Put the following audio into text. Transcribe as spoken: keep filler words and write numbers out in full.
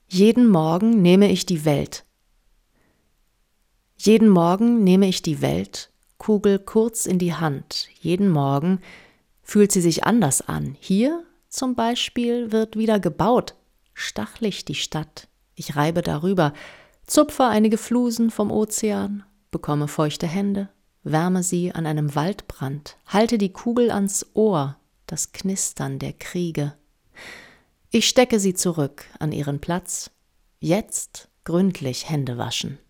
Jeden Morgen nehme ich die Welt. Jeden Morgen nehme ich die Welt, Kugel kurz in die Hand. Jeden Morgen fühlt sie sich anders an. Hier zum Beispiel wird wieder gebaut. Stachlig die Stadt. Ich reibe darüber, zupfe einige Flusen vom Ozean, bekomme feuchte Hände, wärme sie an einem Waldbrand, halte die Kugel ans Ohr, das Knistern der Kriege. Ich stecke sie zurück an ihren Platz, jetzt gründlich Hände waschen.